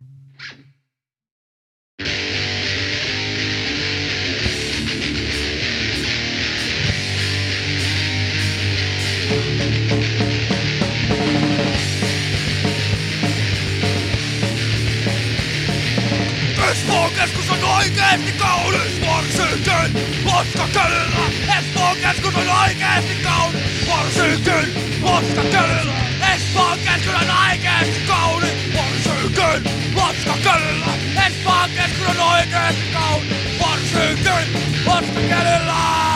Espoon keskus on oikeesti kaunis, varsinkin loskakelillä. Espoon keskus on oikeesti kaunis, varsinkin loskakelillä. Espoon keskus on oikeesti kaunis, varsinkin loskakelillä. Espoon keskus on oikeesti kaunis, varsinkin loskakelillä.